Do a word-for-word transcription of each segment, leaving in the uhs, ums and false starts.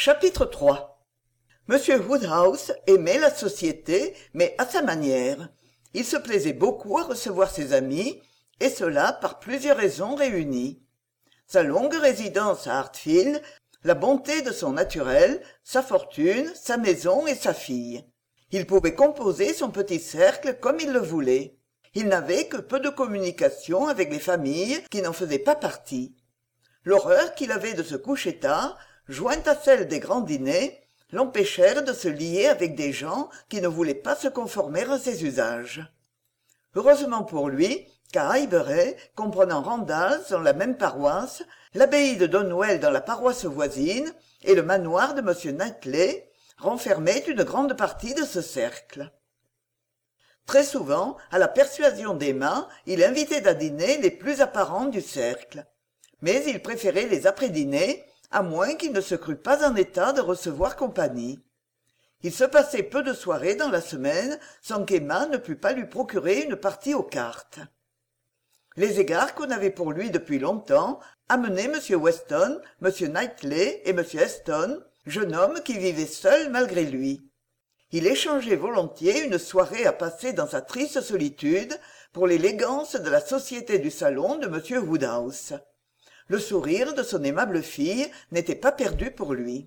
Chapitre trois. Monsieur Woodhouse aimait la société, mais à sa manière. Il se plaisait beaucoup à recevoir ses amis, et cela par plusieurs raisons réunies. Sa longue résidence à Hartfield, la bonté de son naturel, sa fortune, sa maison et sa fille. Il pouvait composer son petit cercle comme il le voulait. Il n'avait que peu de communication avec les familles qui n'en faisaient pas partie. L'horreur qu'il avait de se coucher tard, jointe à celle des grands dîners, l'empêchèrent de se lier avec des gens qui ne voulaient pas se conformer à ses usages. Heureusement pour lui, qu'à Highbury, comprenant Randalls dans la même paroisse, l'abbaye de Donwell dans la paroisse voisine et le manoir de M. Knightley renfermaient une grande partie de ce cercle. Très souvent, à la persuasion d'Emma, il invitait à dîner les plus apparents du cercle. Mais il préférait les après-dîners, à moins qu'il ne se crût pas en état de recevoir compagnie. Il se passait peu de soirées dans la semaine sans qu'Emma ne pût pas lui procurer une partie aux cartes. Les égards qu'on avait pour lui depuis longtemps amenaient M. Weston, M. Knightley et M. Eston, jeune homme qui vivait seul malgré lui. Il échangeait volontiers une soirée à passer dans sa triste solitude pour l'élégance de la société du salon de M. Woodhouse. Le sourire de son aimable fille n'était pas perdu pour lui.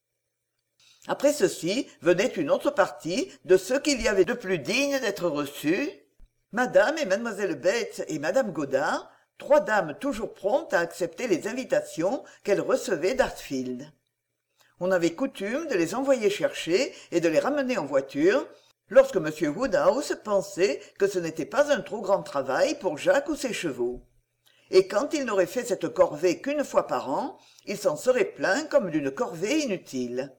Après ceci venait une autre partie de ceux qu'il y avait de plus dignes d'être reçus, madame et mademoiselle Bates et madame Goddard, trois dames toujours promptes à accepter les invitations qu'elles recevaient d'Hartfield. On avait coutume de les envoyer chercher et de les ramener en voiture, lorsque M. Woodhouse pensait que ce n'était pas un trop grand travail pour Jacques ou ses chevaux. Et quand il n'aurait fait cette corvée qu'une fois par an, il s'en serait plaint comme d'une corvée inutile.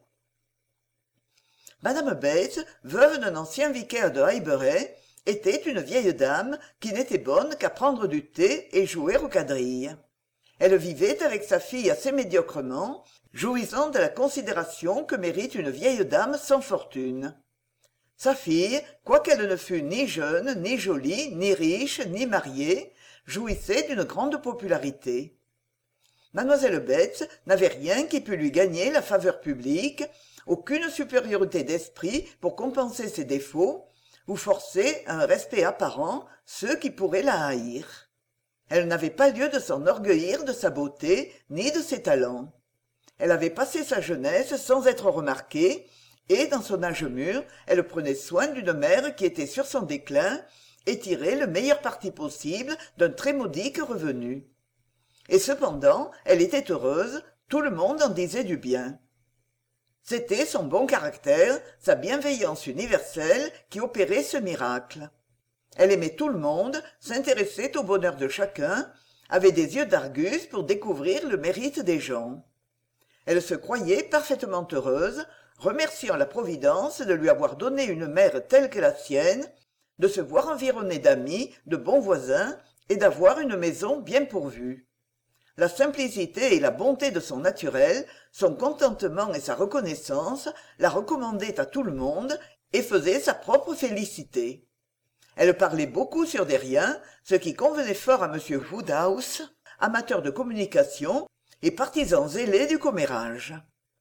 Madame Bates, veuve d'un ancien vicaire de Highbury, était une vieille dame qui n'était bonne qu'à prendre du thé et jouer aux quadrilles. Elle vivait avec sa fille assez médiocrement, jouissant de la considération que mérite une vieille dame sans fortune. Sa fille, quoiqu'elle ne fût ni jeune, ni jolie, ni riche, ni mariée, jouissait d'une grande popularité. Mademoiselle Bates n'avait rien qui pût lui gagner la faveur publique, aucune supériorité d'esprit pour compenser ses défauts, ou forcer à un respect apparent ceux qui pourraient la haïr. Elle n'avait pas lieu de s'enorgueillir de sa beauté ni de ses talents. Elle avait passé sa jeunesse sans être remarquée, et dans son âge mûr, elle prenait soin d'une mère qui était sur son déclin, et tirait le meilleur parti possible d'un très modique revenu. Et cependant, elle était heureuse, tout le monde en disait du bien. C'était son bon caractère, sa bienveillance universelle qui opérait ce miracle. Elle aimait tout le monde, s'intéressait au bonheur de chacun, avait des yeux d'Argus pour découvrir le mérite des gens. Elle se croyait parfaitement heureuse, remerciant la Providence de lui avoir donné une mère telle que la sienne, de se voir environnée d'amis, de bons voisins, et d'avoir une maison bien pourvue. La simplicité et la bonté de son naturel, son contentement et sa reconnaissance la recommandaient à tout le monde et faisaient sa propre félicité. Elle parlait beaucoup sur des riens, ce qui convenait fort à M. Woodhouse, amateur de communication et partisan zélé du commérage.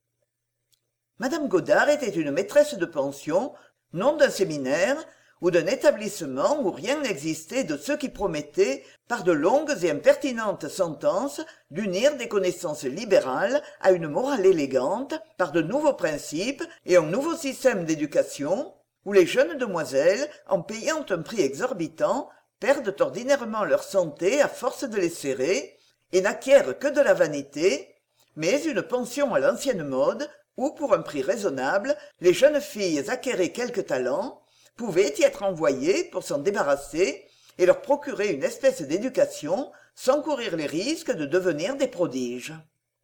Madame Goddard était une maîtresse de pension, non d'un séminaire, ou d'un établissement où rien n'existait de ce qui promettait, par de longues et impertinentes sentences, d'unir des connaissances libérales à une morale élégante, par de nouveaux principes et un nouveau système d'éducation, où les jeunes demoiselles, en payant un prix exorbitant, perdent ordinairement leur santé à force de les serrer, et n'acquièrent que de la vanité, mais une pension à l'ancienne mode, où, pour un prix raisonnable, les jeunes filles acquéraient quelques talents, pouvaient y être envoyées pour s'en débarrasser et leur procurer une espèce d'éducation sans courir les risques de devenir des prodiges.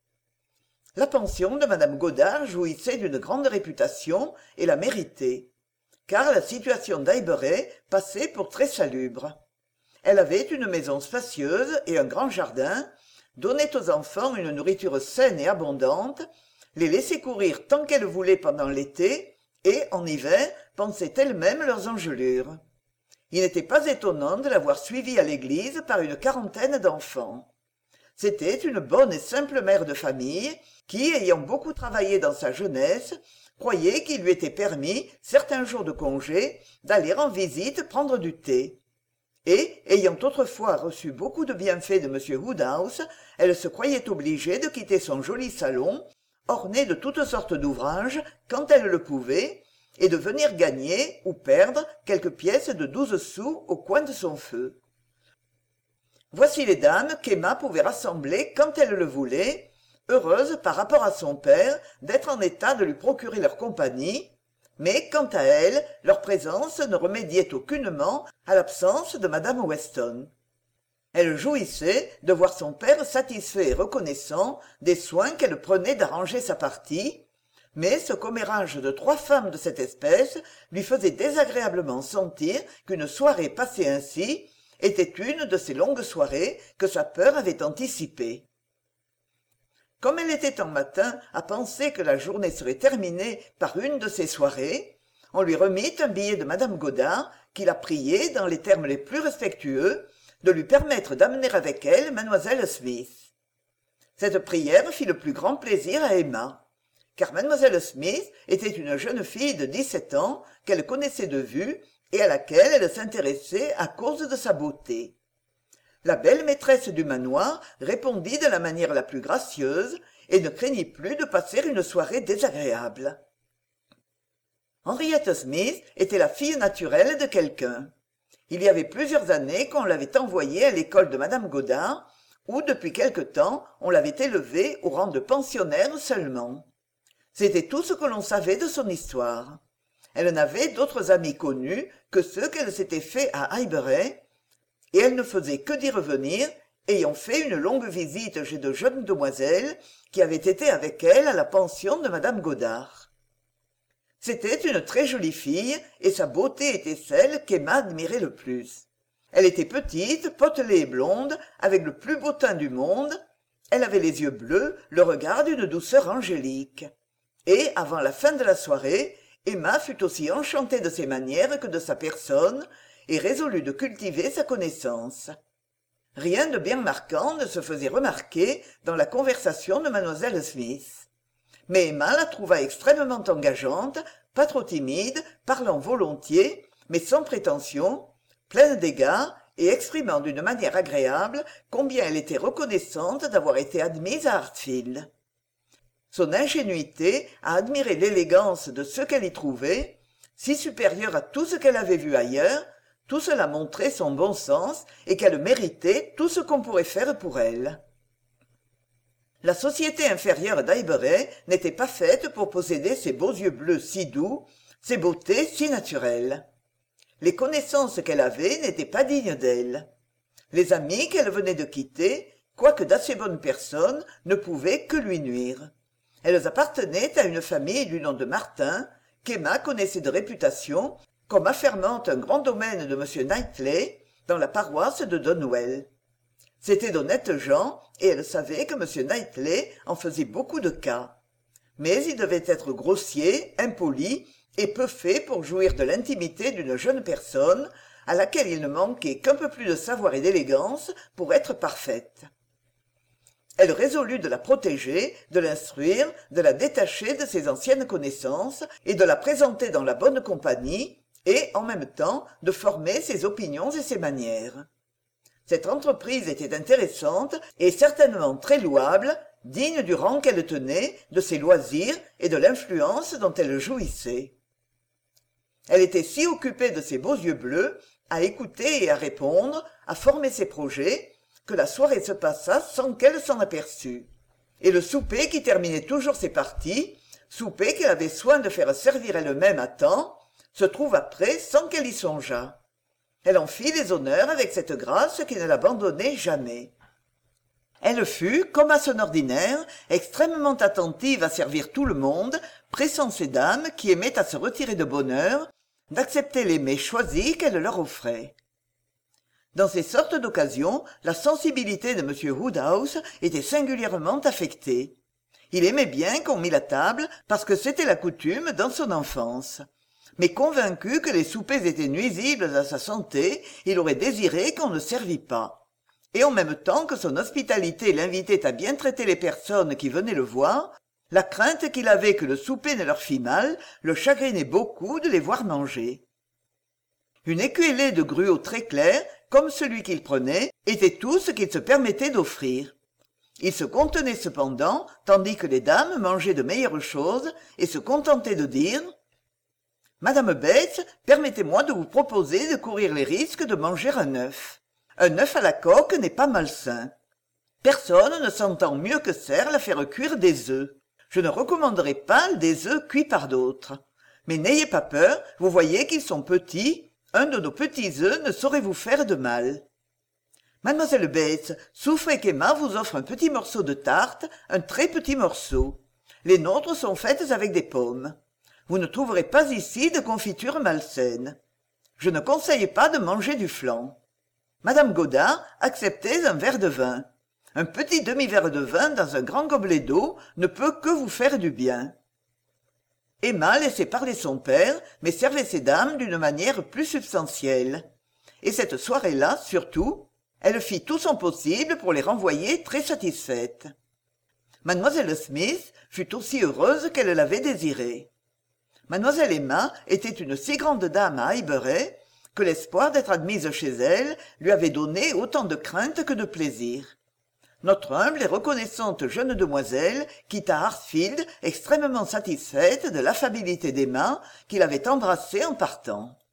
La pension de madame Goddard jouissait d'une grande réputation et la méritait, car la situation d'Highbury passait pour très salubre. Elle avait une maison spacieuse et un grand jardin, donnait aux enfants une nourriture saine et abondante, les laissait courir tant qu'elles voulaient pendant l'été, et, en hiver, pensaient elles-mêmes leurs engelures. Il n'était pas étonnant de l'avoir suivie à l'église par une quarantaine d'enfants. C'était une bonne et simple mère de famille, qui, ayant beaucoup travaillé dans sa jeunesse, croyait qu'il lui était permis, certains jours de congé, d'aller en visite prendre du thé. Et, ayant autrefois reçu beaucoup de bienfaits de M. Woodhouse, elle se croyait obligée de quitter son joli salon, orné de toutes sortes d'ouvrages, quand elle le pouvait, et de venir gagner ou perdre quelques pièces de douze sous au coin de son feu. Voici les dames qu'Emma pouvait rassembler quand elle le voulait, heureuse par rapport à son père d'être en état de lui procurer leur compagnie, mais quant à elle, leur présence ne remédiait aucunement à l'absence de madame Weston. Elle jouissait de voir son père satisfait et reconnaissant des soins qu'elle prenait d'arranger sa partie, mais ce commérage de trois femmes de cette espèce lui faisait désagréablement sentir qu'une soirée passée ainsi était une de ces longues soirées que sa peur avait anticipées. Comme elle était en matin à penser que la journée serait terminée par une de ces soirées, on lui remit un billet de madame Godard qui la priait, dans les termes les plus respectueux, de lui permettre d'amener avec elle mademoiselle Smith. Cette prière fit le plus grand plaisir à Emma, car mademoiselle Smith était une jeune fille de dix-sept ans qu'elle connaissait de vue et à laquelle elle s'intéressait à cause de sa beauté. La belle maîtresse du manoir répondit de la manière la plus gracieuse et ne craignit plus de passer une soirée désagréable. Henriette Smith était la fille naturelle de quelqu'un. Il y avait plusieurs années qu'on l'avait envoyée à l'école de madame Godard, où depuis quelque temps on l'avait élevée au rang de pensionnaire seulement. C'était tout ce que l'on savait de son histoire. Elle n'avait d'autres amis connus que ceux qu'elle s'était faits à Highbury, et elle ne faisait que d'y revenir, ayant fait une longue visite chez de jeunes demoiselles qui avaient été avec elle à la pension de madame Godard. C'était une très jolie fille, et sa beauté était celle qu'Emma admirait le plus. Elle était petite, potelée et blonde, avec le plus beau teint du monde. Elle avait les yeux bleus, le regard d'une douceur angélique. Et, avant la fin de la soirée, Emma fut aussi enchantée de ses manières que de sa personne, et résolut de cultiver sa connaissance. Rien de bien marquant ne se faisait remarquer dans la conversation de mademoiselle Smith. Mais Emma la trouva extrêmement engageante, pas trop timide, parlant volontiers, mais sans prétention, pleine d'égards et exprimant d'une manière agréable combien elle était reconnaissante d'avoir été admise à Hartfield. Son ingénuité à admirer l'élégance de ce qu'elle y trouvait, si supérieure à tout ce qu'elle avait vu ailleurs, tout cela montrait son bon sens et qu'elle méritait tout ce qu'on pourrait faire pour elle. La société inférieure d'Highbury n'était pas faite pour posséder ces beaux yeux bleus si doux, ces beautés si naturelles. Les connaissances qu'elle avait n'étaient pas dignes d'elle. Les amis qu'elle venait de quitter, quoique d'assez bonnes personnes, ne pouvaient que lui nuire. Elles appartenaient à une famille du nom de Martin, qu'Emma connaissait de réputation, comme affermant un grand domaine de M. Knightley, dans la paroisse de Donwell. C'étaient d'honnêtes gens, et elle savait que M. Knightley en faisait beaucoup de cas. Mais il devait être grossier, impoli, et peu fait pour jouir de l'intimité d'une jeune personne, à laquelle il ne manquait qu'un peu plus de savoir et d'élégance pour être parfaite. Elle résolut de la protéger, de l'instruire, de la détacher de ses anciennes connaissances, et de la présenter dans la bonne compagnie, et, en même temps, de former ses opinions et ses manières. Cette entreprise était intéressante et certainement très louable, digne du rang qu'elle tenait, de ses loisirs et de l'influence dont elle jouissait. Elle était si occupée de ses beaux yeux bleus, à écouter et à répondre, à former ses projets, que la soirée se passa sans qu'elle s'en aperçût. Et le souper qui terminait toujours ses parties, souper qu'elle avait soin de faire servir elle-même à temps, se trouva prêt sans qu'elle y songeât. Elle en fit les honneurs avec cette grâce qui ne l'abandonnait jamais. Elle fut, comme à son ordinaire, extrêmement attentive à servir tout le monde, pressant ces dames, qui aimaient à se retirer de bonne heure, d'accepter les mets choisis qu'elle leur offrait. Dans ces sortes d'occasions, la sensibilité de M. Woodhouse était singulièrement affectée. Il aimait bien qu'on mît la table parce que c'était la coutume dans son enfance. Mais convaincu que les soupers étaient nuisibles à sa santé, il aurait désiré qu'on ne servît pas. et en même temps que son hospitalité l'invitait à bien traiter les personnes qui venaient le voir, la crainte qu'il avait que le souper ne leur fît mal le chagrinait beaucoup de les voir manger. Une écuellée de gruau très clair, comme celui qu'il prenait, était tout ce qu'il se permettait d'offrir. Il se contenait cependant, tandis que les dames mangeaient de meilleures choses, et se contentait de dire « Madame Bates, permettez-moi de vous proposer de courir les risques de manger un œuf. Un œuf à la coque n'est pas malsain. Personne ne s'entend mieux que Serle à faire cuire des œufs. Je ne recommanderai pas des œufs cuits par d'autres. Mais n'ayez pas peur, vous voyez qu'ils sont petits. Un de nos petits œufs ne saurait vous faire de mal. Mademoiselle Bates, souffrez qu'Emma vous offre un petit morceau de tarte, un très petit morceau. Les nôtres sont faites avec des pommes. Vous ne trouverez pas ici de confiture malsaine. Je ne conseille pas de manger du flan. Madame Godard, acceptez un verre de vin. Un petit demi-verre de vin dans un grand gobelet d'eau ne peut que vous faire du bien. » Emma laissait parler son père, mais servait ces dames d'une manière plus substantielle. Et cette soirée-là, surtout, elle fit tout son possible pour les renvoyer très satisfaites. Mademoiselle Smith fut aussi heureuse qu'elle l'avait désiré. Mademoiselle Emma était une si grande dame à Highbury que l'espoir d'être admise chez elle lui avait donné autant de crainte que de plaisir. Notre humble et reconnaissante jeune demoiselle quitta Hartfield extrêmement satisfaite de l'affabilité d'Emma, qui l'avait embrassée en partant.